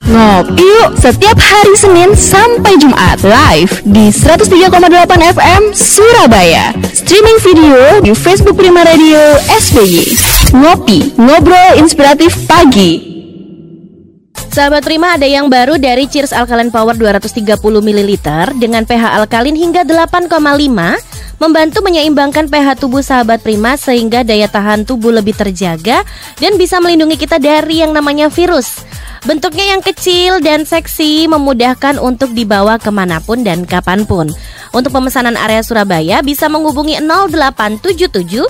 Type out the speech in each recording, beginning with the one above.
Ngopi yuk setiap hari Senin sampai Jumat live di 103,8 FM Surabaya. Streaming video di Facebook Prima Radio SBY. Ngopi, ngobrol inspiratif pagi. Sahabat Prima, ada yang baru dari Cheers Alkaline Power 230 ml dengan pH alkalin hingga 8,5, membantu menyeimbangkan pH tubuh sahabat Prima sehingga daya tahan tubuh lebih terjaga dan bisa melindungi kita dari yang namanya virus. Bentuknya yang kecil dan seksi memudahkan untuk dibawa kemanapun dan kapanpun. Untuk pemesanan area Surabaya bisa menghubungi 0877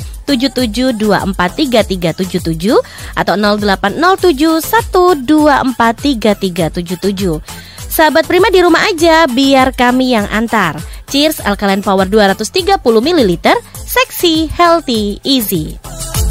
77243377 atau 0807 1243377. Sahabat Prima di rumah aja, biar kami yang antar. Cheers Alkaline Power 230 ml, seksi, healthy, easy.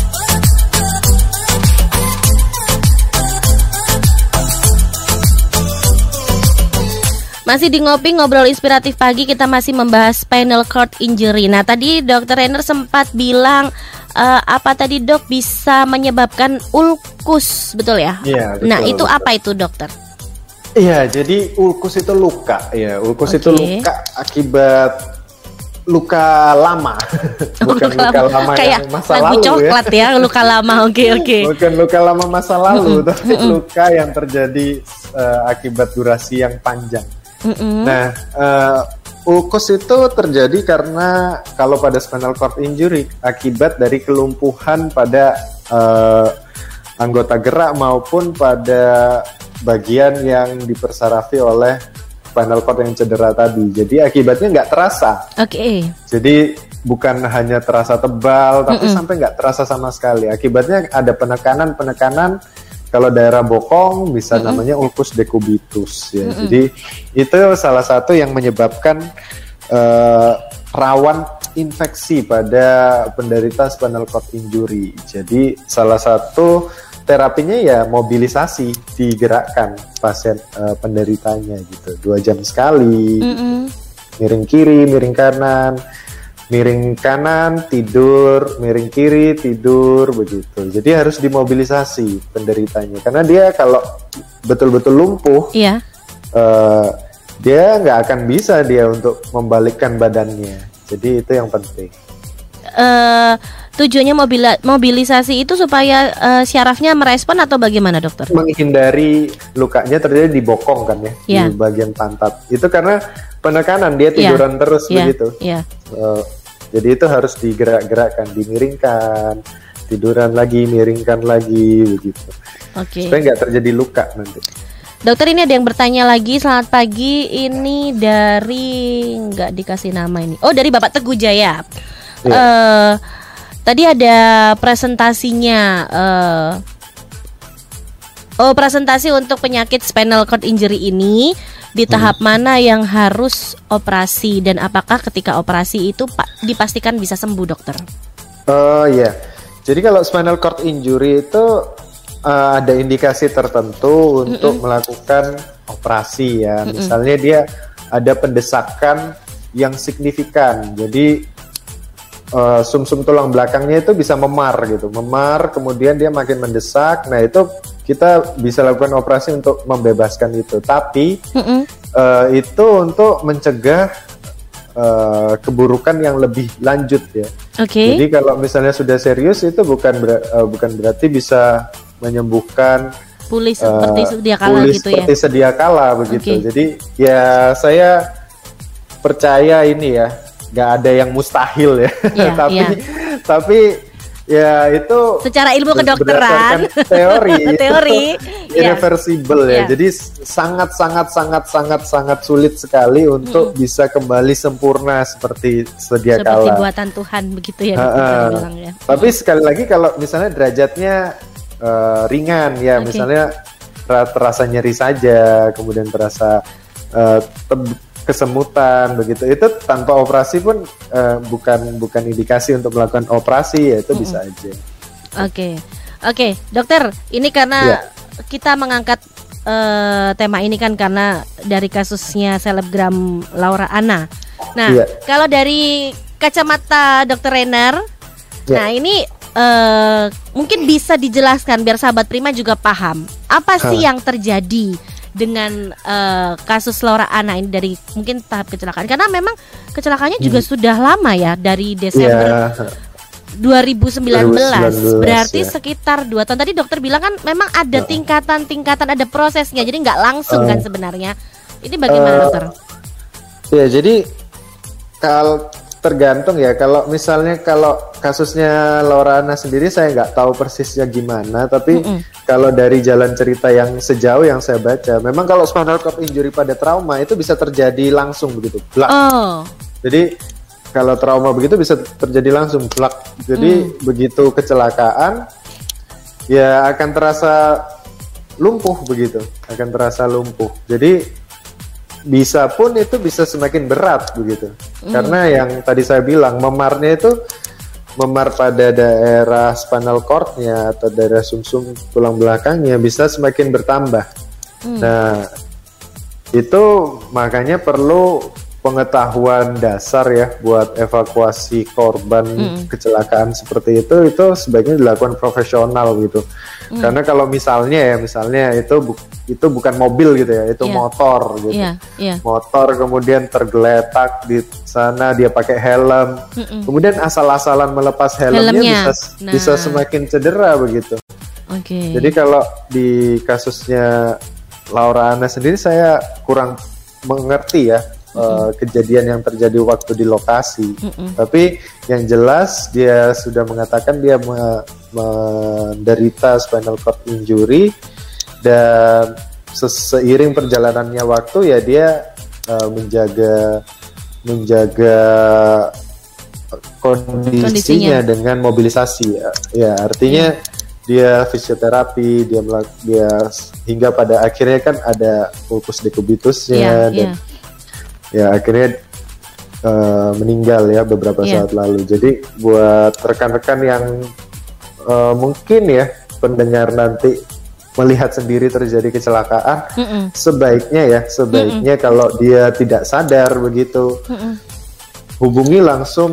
Masih di Ngopi Ngobrol Inspiratif Pagi, kita masih membahas spinal cord injury. Nah, tadi Dr. Renner sempat bilang apa tadi dok, bisa menyebabkan ulkus, betul ya? Iya, betul. Nah, itu betul. apa itu dokter? Iya, jadi ulkus itu luka ya. Ulkus itu luka akibat luka lama. Bukan luka lama kayak yang masa lagu lalu coklat ya, luka lama. Oke. Bukan luka lama masa lalu, tapi luka yang terjadi akibat durasi yang panjang. Nah, ulkus itu terjadi karena kalau pada spinal cord injury akibat dari kelumpuhan pada anggota gerak maupun pada bagian yang dipersarafi oleh spinal cord yang cedera tadi. Jadi akibatnya nggak terasa. Oke. Jadi bukan hanya terasa tebal, tapi sampai nggak terasa sama sekali. Akibatnya ada penekanan. Kalau daerah bokong bisa namanya ulcus decubitus ya. Jadi itu salah satu yang menyebabkan rawan infeksi pada penderita spinal cord injury. Jadi salah satu terapinya ya mobilisasi, digerakkan pasien penderitanya gitu. 2 jam sekali. Miring kiri, miring kanan, tidur, miring kiri, tidur, begitu. Jadi harus dimobilisasi penderitanya, karena dia kalau betul-betul lumpuh, dia nggak akan bisa dia untuk membalikkan badannya. Jadi itu yang penting. Tujuannya mobilisasi itu supaya syarafnya merespon atau bagaimana dokter? Menghindari lukanya terjadi di bokong kan ya, di bagian pantat. Itu karena penekanan, dia tiduran terus begitu. Jadi itu harus digerak-gerakkan, dimiringkan, tiduran lagi, miringkan lagi, begitu. Supaya nggak terjadi luka nanti. Dokter, ini ada yang bertanya lagi. Selamat pagi, ini dari nggak dikasih nama ini. Oh, dari Bapak Teguh Jaya. Tadi ada presentasinya. Presentasi untuk penyakit spinal cord injury ini. Di tahap mana yang harus operasi dan apakah ketika operasi itu dipastikan bisa sembuh, dokter? Iya. Jadi kalau spinal cord injury itu ada indikasi tertentu untuk melakukan operasi ya. Misalnya dia ada pendesakan yang signifikan. Jadi sumsum tulang belakangnya itu bisa memar gitu. Memar, kemudian dia makin mendesak. Nah, itu kita bisa lakukan operasi untuk membebaskan itu. Tapi itu untuk mencegah keburukan yang lebih lanjut ya. Jadi kalau misalnya sudah serius itu bukan berarti bisa menyembuhkan pulih seperti sedia kala gitu ya. Seperti sedia kala begitu. Jadi ya saya percaya ini ya, nggak ada yang mustahil ya. Tapi ya itu secara ilmu kedokteran, teori irreversible ya. Jadi sangat sulit sekali untuk bisa kembali sempurna seperti sedia kala. Seperti buatan Tuhan begitu ya. Bilang ya. Tapi sekali lagi kalau misalnya derajatnya ringan ya, misalnya terasa nyeri saja, kemudian terasa kesemutan begitu, itu tanpa operasi pun bukan indikasi untuk melakukan operasi ya, itu bisa aja. Oke, dokter, ini karena kita mengangkat tema ini kan karena dari kasusnya selebgram Laura Anna. Nah, kalau dari kacamata dokter Renner, nah ini mungkin bisa dijelaskan biar sahabat Prima juga paham apa sih yang terjadi dengan kasus Laura Anna ini dari mungkin tahap kecelakaan? Karena memang kecelakaannya juga sudah lama ya, dari Desember 2019. Berarti sekitar 2 tahun. Tadi dokter bilang kan memang ada tingkatan-tingkatan, ada prosesnya. Jadi nggak langsung kan sebenarnya. Ini bagaimana dokter? Ya, jadi kalau tergantung ya. Kalau misalnya kalau kasusnya Laura Anna sendiri saya nggak tahu persisnya gimana. Tapi kalau dari jalan cerita yang sejauh yang saya baca, memang kalau spinal cord injury pada trauma itu bisa terjadi langsung begitu. Jadi kalau trauma begitu bisa terjadi langsung plak. Jadi begitu kecelakaan ya akan terasa lumpuh begitu, akan terasa lumpuh. Jadi bisa pun itu bisa semakin berat begitu. Karena yang tadi saya bilang memarnya itu memar pada daerah spinal cord-nya atau daerah sumsum tulang belakangnya bisa semakin bertambah. Nah, itu makanya perlu pengetahuan dasar ya buat evakuasi korban kecelakaan seperti itu sebaiknya dilakukan profesional gitu. Karena kalau misalnya itu bukan mobil gitu ya, itu motor gitu. Motor kemudian tergeletak di sana, dia pakai helm. Kemudian asal-asalan melepas helmnya bisa semakin cedera begitu. Jadi kalau di kasusnya Laura Anna sendiri saya kurang mengerti ya kejadian yang terjadi waktu di lokasi. Tapi yang jelas dia sudah mengatakan dia menderita spinal cord injury, dan seiring perjalanannya waktu ya dia menjaga kondisinya dengan mobilisasi ya artinya dia fisioterapi, dia hingga pada akhirnya kan ada ulcus decubitusnya dan ya akhirnya meninggal ya beberapa saat lalu. Jadi buat rekan-rekan yang mungkin ya pendengar nanti melihat sendiri terjadi kecelakaan, sebaiknya kalau dia tidak sadar begitu, hubungi langsung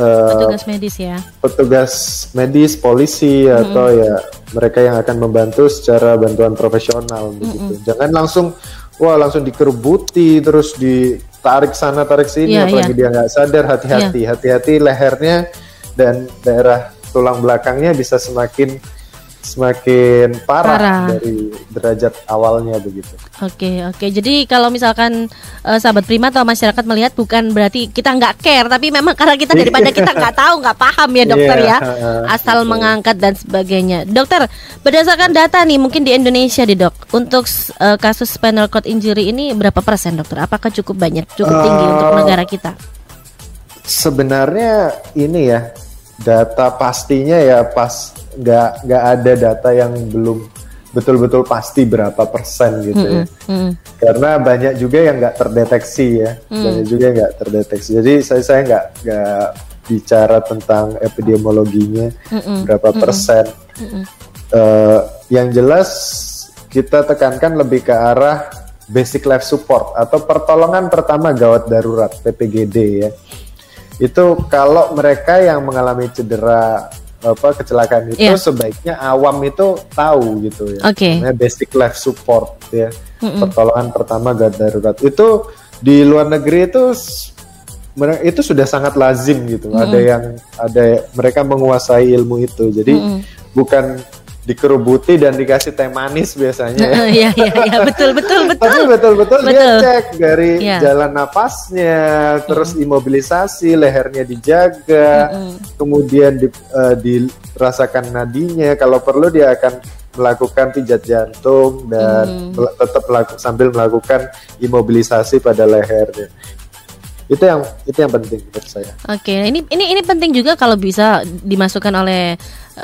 petugas medis, polisi atau ya mereka yang akan membantu secara bantuan profesional begitu. Jangan langsung dikerubuti terus ditarik sana tarik sini, apalagi dia nggak sadar. Hati-hati lehernya dan daerah tulang belakangnya bisa semakin parah dari derajat awalnya begitu. Oke. Jadi kalau misalkan sahabat Prima atau masyarakat melihat, bukan berarti kita nggak care, tapi memang karena kita daripada kita nggak tahu, nggak paham ya dokter ya, asal mengangkat dan sebagainya. Dokter, berdasarkan data nih mungkin di Indonesia dok, untuk kasus spinal cord injury ini berapa persen dokter? Apakah cukup tinggi untuk negara kita? Sebenarnya ini ya data pastinya ya nggak ada data yang belum betul-betul pasti berapa persen gitu ya. Karena banyak juga yang nggak terdeteksi ya, Jadi saya nggak bicara tentang epidemiologinya berapa persen. Yang jelas kita tekankan lebih ke arah basic life support atau pertolongan pertama gawat darurat (PPGD) ya. Itu kalau mereka yang mengalami cedera kecelakaan itu sebaiknya awam itu tahu gitu ya. Basic life support ya. Pertolongan pertama gawat darurat itu di luar negeri itu sudah sangat lazim gitu. Ada mereka menguasai ilmu itu. Jadi bukan dikerubuti dan dikasih teh manis biasanya. Iya, betul. Tapi betul-betul dia cek dari jalan napasnya, terus imobilisasi, lehernya dijaga, kemudian dirasakan nadinya. Kalau perlu dia akan melakukan pijat jantung dan tetap sambil melakukan imobilisasi pada lehernya. Itu yang penting menurut saya. Ini penting juga kalau bisa dimasukkan oleh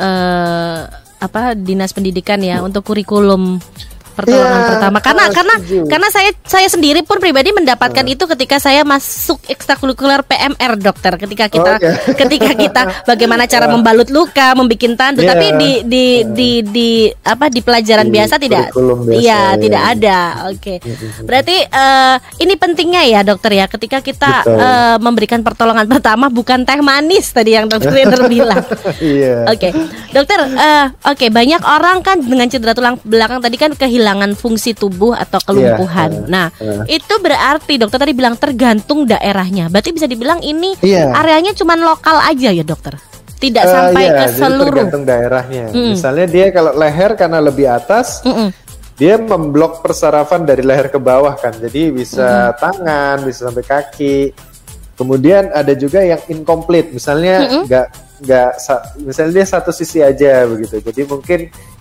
dinas pendidikan ya untuk kurikulum pertolongan pertama, karena saya sendiri pun pribadi mendapatkan itu ketika saya masuk ekstrakurikuler PMR dokter, ketika kita bagaimana cara membalut luka, membikin tandu, tapi di pelajaran biasa tidak ada. Berarti ini pentingnya ya dokter ya, ketika kita memberikan pertolongan pertama bukan teh manis tadi yang dokter bilang. Dokter, banyak orang kan dengan cedera tulang belakang tadi kan kehilangan kehilangan fungsi tubuh atau kelumpuhan. Itu berarti dokter tadi bilang tergantung daerahnya. Berarti bisa dibilang ini areanya cuma lokal aja ya dokter? Tidak sampai ke seluruh. Jadi tergantung daerahnya. Misalnya dia kalau leher karena lebih atas, dia memblok persarafan dari leher ke bawah kan. Jadi bisa tangan, bisa sampai kaki. Kemudian ada juga yang incomplete, misalnya misalnya dia satu sisi aja begitu. Jadi mungkin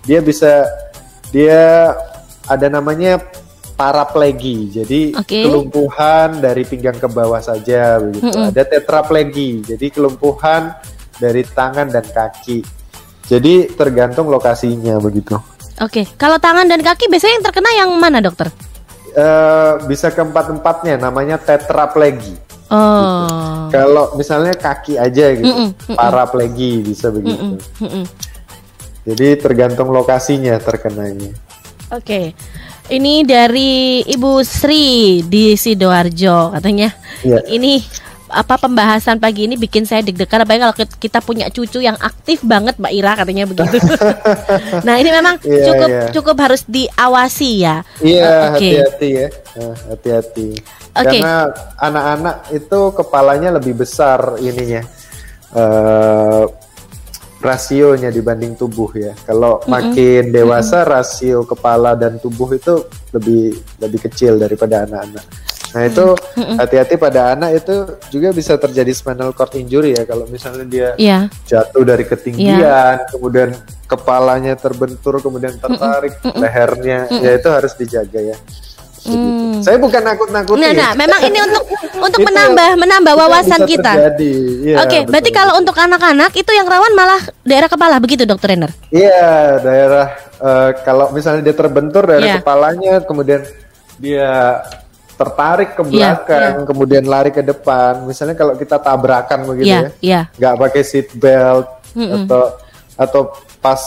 dia ada namanya paraplegi. Jadi kelumpuhan dari pinggang ke bawah saja begitu. Ada tetraplegi. Jadi kelumpuhan dari tangan dan kaki. Jadi tergantung lokasinya begitu. Kalau tangan dan kaki biasanya yang terkena yang mana dokter? Bisa keempat-empatnya, namanya tetraplegi. Gitu. Kalau misalnya kaki aja gitu, paraplegi bisa begitu. Jadi tergantung lokasinya terkenanya. Ini dari Ibu Sri di Sidoarjo katanya. Ini pembahasan pagi ini bikin saya deg-degan, apalagi kalau kita punya cucu yang aktif banget Mbak Ira katanya begitu. Nah ini memang cukup harus diawasi ya. Hati-hati ya, hati-hati. Karena anak-anak itu kepalanya lebih besar ininya, rasionya dibanding tubuh ya. Kalau makin dewasa rasio kepala dan tubuh itu lebih kecil daripada anak-anak. Nah itu hati-hati pada anak, itu juga bisa terjadi spinal cord injury ya. Kalau misalnya dia jatuh dari ketinggian, kemudian kepalanya terbentur, kemudian tertarik lehernya, ya itu harus dijaga ya. Saya bukan nakut-nakutin. Memang ini untuk menambah wawasan kita. Berarti kalau untuk anak-anak itu yang rawan malah daerah kepala begitu dokter Renner? Iya, daerah kalau misalnya dia terbentur dari kepalanya, kemudian dia tertarik ke belakang, kemudian lari ke depan. Misalnya kalau kita tabrakan begitu nggak pakai seat belt atau pas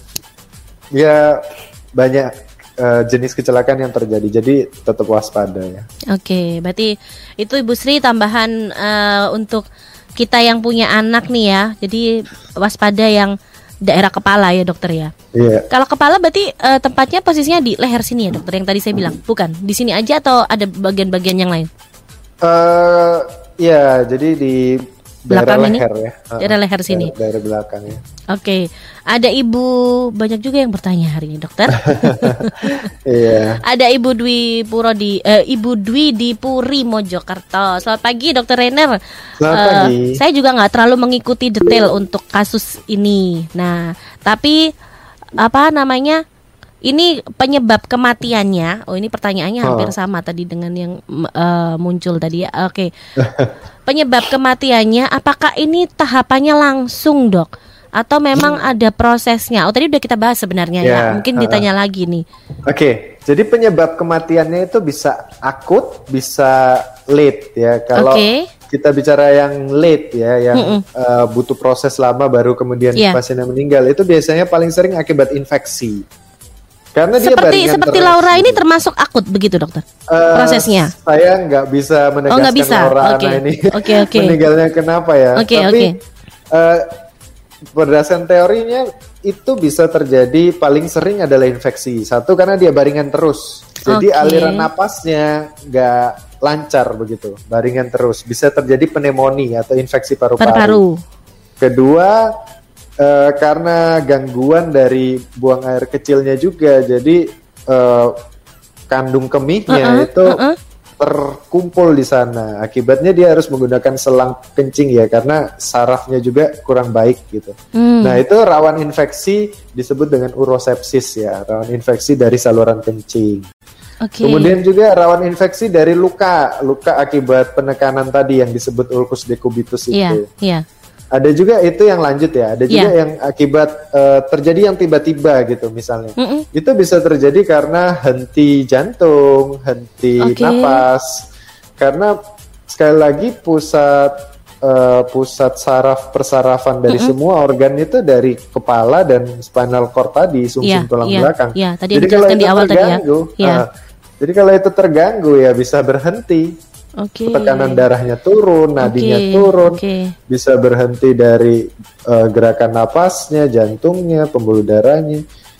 banyak jenis kecelakaan yang terjadi. Jadi tetap waspada ya. Berarti itu Ibu Sri tambahan untuk kita yang punya anak nih ya. Jadi waspada yang daerah kepala ya dokter ya. Kalau kepala berarti tempatnya posisinya di leher sini ya dokter, yang tadi saya bilang. Bukan di sini aja atau ada bagian-bagian yang lain? Jadi di daerah leher ya. Daerah leher sini. Daerah belakang ya. Ada ibu, banyak juga yang bertanya hari ini dokter. Ada Ibu Dwi Ibu Dwi di Puri Mojokerto. Selamat pagi dokter Renner. Selamat pagi. Saya juga nggak terlalu mengikuti detail untuk kasus ini. Nah, tapi ini penyebab kematiannya. Ini pertanyaannya hampir sama tadi dengan yang muncul tadi ya. Penyebab kematiannya, apakah ini tahapannya langsung dok? Atau memang ada prosesnya? Tadi udah kita bahas sebenarnya ya. Mungkin ditanya lagi nih. Jadi penyebab kematiannya itu bisa akut, bisa late ya. Kalau kita bicara yang late ya, yang butuh proses lama baru kemudian pasiennya meninggal, itu biasanya paling sering akibat infeksi. Karena seperti Laura ini termasuk akut begitu dokter? Prosesnya? Saya nggak bisa menegaskan Laura ini meninggalnya kenapa ya. Tapi berdasarkan teorinya itu bisa terjadi paling sering adalah infeksi. Satu, karena dia baringan terus, jadi aliran napasnya nggak lancar begitu, baringan terus, bisa terjadi pneumonia atau infeksi paru-paru. Kedua, karena gangguan dari buang air kecilnya juga, jadi kandung kemihnya itu terkumpul di sana. Akibatnya dia harus menggunakan selang kencing ya, karena sarafnya juga kurang baik gitu. Nah itu rawan infeksi, disebut dengan urosepsis ya, rawan infeksi dari saluran kencing. Kemudian juga rawan infeksi dari luka akibat penekanan tadi yang disebut ulcus decubitus itu. Ada juga itu yang lanjut ya, ada juga yang akibat terjadi yang tiba-tiba gitu misalnya. Itu bisa terjadi karena henti jantung, henti napas. Karena sekali lagi pusat saraf persarafan dari semua organ itu dari kepala dan spinal cord tadi, sumsum tulang belakang. Tadi jadi kalau itu di awal terganggu, tadi ya. Jadi kalau itu terganggu ya bisa berhenti. Tekanan darahnya turun, nadinya turun, bisa berhenti dari gerakan napasnya, jantungnya, pembuluh darahnya.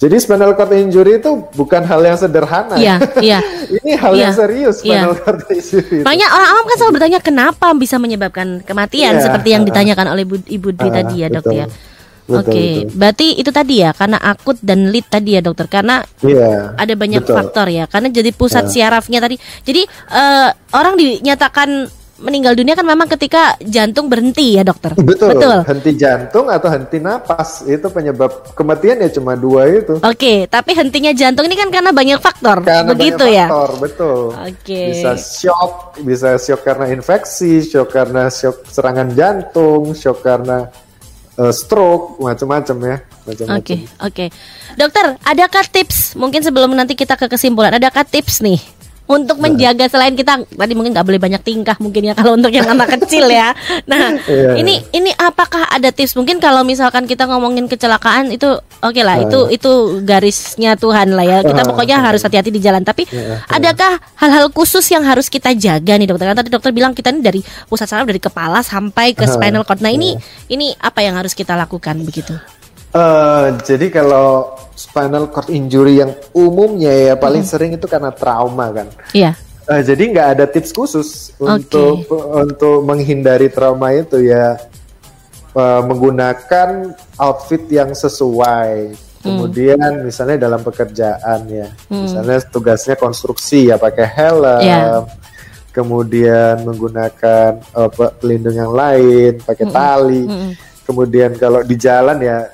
Jadi spinal cord injury itu bukan hal yang sederhana. Iya. Ini hal yang serius, spinal cord injury. Makanya orang awam kan selalu bertanya kenapa bisa menyebabkan kematian seperti yang ditanyakan oleh Ibu Dwi tadi ya, Dok ya. Oke, berarti itu tadi ya, karena akut dan lead tadi ya, Dokter. Karena ada banyak faktor ya. Karena jadi pusat syarafnya tadi. Jadi orang dinyatakan meninggal dunia kan memang ketika jantung berhenti ya, Dokter. Betul. Henti jantung atau henti napas itu penyebab kematian ya cuma 2 itu. Oke, tapi hentinya jantung ini kan karena banyak faktor. Karena begitu banyak ya. Faktor, betul. Oke. Bisa shock karena infeksi, shock karena shock serangan jantung, shock karena stroke, macam-macam ya. Oke. Dokter, adakah tips mungkin sebelum nanti kita ke kesimpulan, adakah tips nih untuk menjaga selain kita tadi mungkin nggak boleh banyak tingkah mungkin ya kalau untuk yang anak kecil ya. Nah, ini apakah ada tips mungkin kalau misalkan kita ngomongin kecelakaan itu oke lah, itu garisnya Tuhan lah ya. Kita pokoknya harus hati-hati di jalan. Tapi adakah hal-hal khusus yang harus kita jaga nih, Dokter? Kan tadi Dokter bilang kita ini dari pusat saraf dari kepala sampai ke spinal cord. Nah, ini apa yang harus kita lakukan begitu? Jadi kalau spinal cord injury yang umumnya ya paling sering itu karena trauma kan. Iya. Jadi nggak ada tips khusus untuk menghindari trauma itu ya. Menggunakan outfit yang sesuai. Kemudian misalnya dalam pekerjaan ya, misalnya tugasnya konstruksi ya pakai helm. Kemudian menggunakan pelindung yang lain, pakai tali. Kemudian kalau di jalan ya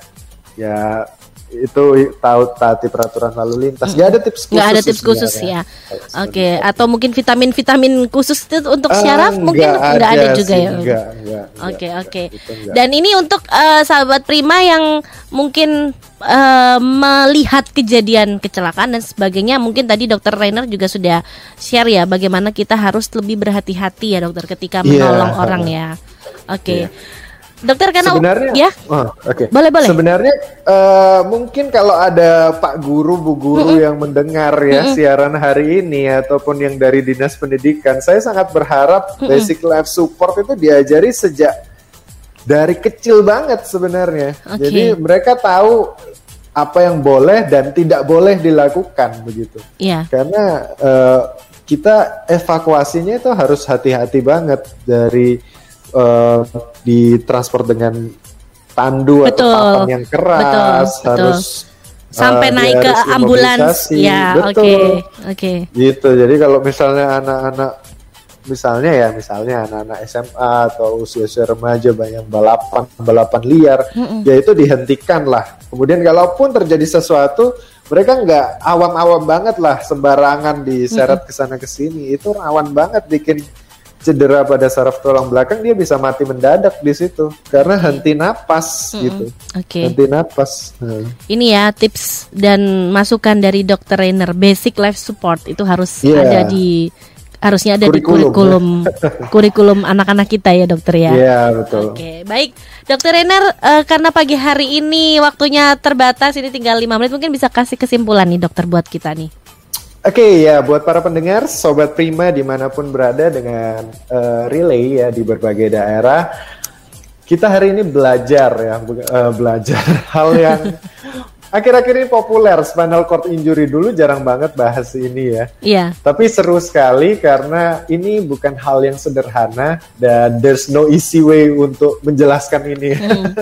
itu taati peraturan lalu lintas. Nggak ada tips khusus. Nggak ada tips khusus ya. Oke. Atau mungkin vitamin khusus itu untuk syaraf mungkin nggak ada juga ya. Oke. Dan ini untuk sahabat Prima yang mungkin melihat kejadian kecelakaan dan sebagainya, mungkin tadi Dokter Rainer juga sudah share ya bagaimana kita harus lebih berhati-hati ya, Dokter, ketika menolong orang ya. Oke. Dokter, karena sebenarnya boleh. Sebenarnya mungkin kalau ada Pak Guru, Bu Guru yang mendengar ya siaran hari ini ataupun yang dari Dinas Pendidikan, saya sangat berharap basic life support itu diajari sejak dari kecil banget sebenarnya. Jadi mereka tahu apa yang boleh dan tidak boleh dilakukan begitu. Karena kita evakuasinya itu harus hati-hati banget dari di transport dengan tandu atau papan yang keras, harus sampai naik ke ambulans ya. Oke. Gitu. Jadi kalau misalnya anak-anak misalnya anak-anak SMA atau usia remaja banyak balapan liar, ya itu dihentikan lah. Kemudian kalaupun terjadi sesuatu, mereka nggak awam-awam banget lah sembarangan diseret kesana kesini. Itu rawan banget bikin cedera pada saraf tulang belakang, dia bisa mati mendadak di situ karena henti napas gitu. Henti napas. Ini ya tips dan masukan dari Dokter Rainer, basic life support itu harus harusnya ada di kurikulum anak-anak kita ya, Dokter ya. Iya, betul. Oke, baik. Dokter Rainer, karena pagi hari ini waktunya terbatas, ini tinggal 5 menit, mungkin bisa kasih kesimpulan nih, Dokter, buat kita nih. Oke, ya buat para pendengar, Sobat Prima dimanapun berada dengan relay ya di berbagai daerah, kita hari ini belajar hal yang akhir-akhir ini populer, spinal cord injury. Dulu jarang banget bahas ini ya. Iya. Tapi seru sekali karena ini bukan hal yang sederhana dan there's no easy way untuk menjelaskan ini.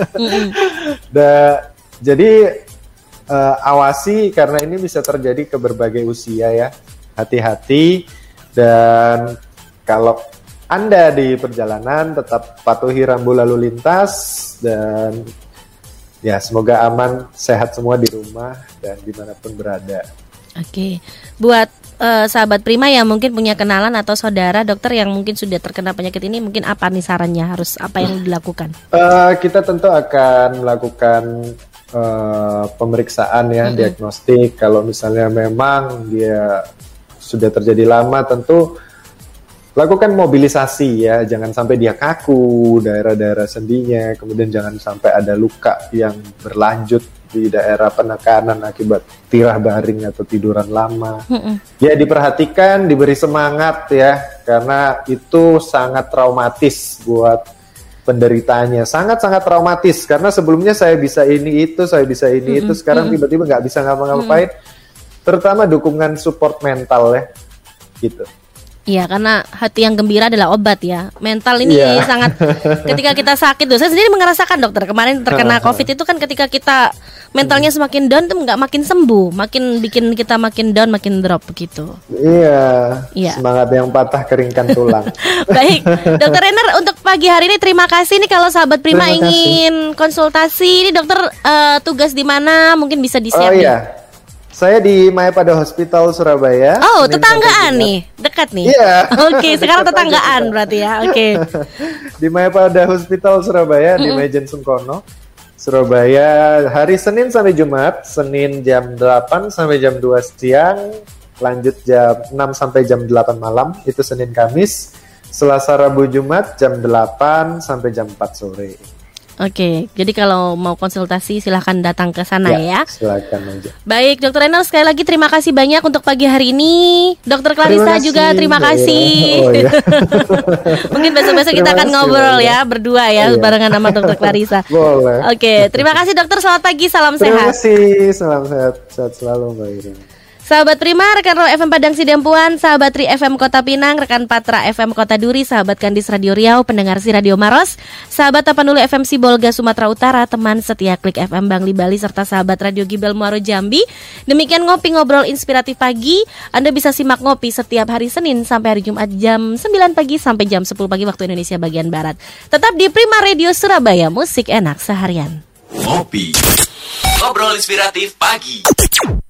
Jadi awasi karena ini bisa terjadi ke berbagai usia ya. Hati-hati, dan kalau Anda di perjalanan tetap patuhi rambu lalu lintas, dan ya semoga aman, sehat semua di rumah dan dimanapun berada. Oke, buat sahabat Prima yang mungkin punya kenalan atau saudara dokter yang mungkin sudah terkena penyakit ini, mungkin apa nih sarannya, harus apa yang dilakukan? Kita tentu akan melakukan pemeriksaan ya, diagnostik. Kalau misalnya memang dia sudah terjadi lama, tentu lakukan mobilisasi ya, jangan sampai dia kaku daerah-daerah sendinya, kemudian jangan sampai ada luka yang berlanjut di daerah penekanan akibat tirah baring atau tiduran lama. Ya diperhatikan, diberi semangat ya, karena itu sangat traumatis buat penderitaannya. Sangat-sangat traumatis karena sebelumnya saya bisa ini itu, sekarang tiba-tiba nggak bisa ngapa-ngapain. Terutama dukungan support mental ya, gitu. Iya, karena hati yang gembira adalah obat ya. Mental ini sangat, ketika kita sakit, saya sendiri merasakan dokter kemarin terkena COVID itu kan ketika kita mentalnya semakin down tuh nggak makin sembuh, makin bikin kita makin down, makin drop begitu. Iya. Semangat yang patah keringkan tulang. Baik, Dokter Renner, untuk pagi hari ini terima kasih nih. Kalau sahabat Prima ingin konsultasi, ini dokter tugas di mana? Mungkin bisa di-share. Saya di Mayapada Hospital Surabaya. Oh, tetanggaan nih, dekat nih. Iya. Oke, sekarang tetanggaan berarti ya. Oke. Di Mayapada Hospital Surabaya di Majen Sungkono, Surabaya, hari Senin sampai Jumat. Senin jam 8 sampai jam 2 siang, lanjut jam 6 sampai jam 8 malam. Itu Senin Kamis. Selasa Rabu Jumat jam 8 sampai jam 4 sore. Oke, jadi kalau mau konsultasi silahkan datang ke sana ya. Silakan aja. Baik, Dokter Renner, sekali lagi terima kasih banyak untuk pagi hari ini. Dokter Clarissa juga terima kasih. Mungkin besok-besok kita akan ngobrol ya berdua ya barengan sama Dokter Clarissa. Boleh. Oke, terima kasih dokter. Selamat pagi, salam sehat. Terima kasih, salam sehat selalu Mbak Irina. Sahabat Prima, rekan Roll FM Padang Sidempuan, sahabat Tri FM Kota Pinang, rekan Patra FM Kota Duri, sahabat Kandis Radio Riau, pendengar si Radio Maros, sahabat Tapanuli FM Sibolga Sumatera Utara, teman setia Klik FM Bangli Bali, serta sahabat Radio Gibel Muaro Jambi. Demikian ngopi ngobrol inspiratif pagi. Anda bisa simak ngopi setiap hari Senin sampai hari Jumat jam 9 pagi sampai jam 10 pagi waktu Indonesia bagian Barat. Tetap di Prima Radio Surabaya, musik enak seharian. Ngopi, ngobrol inspiratif pagi.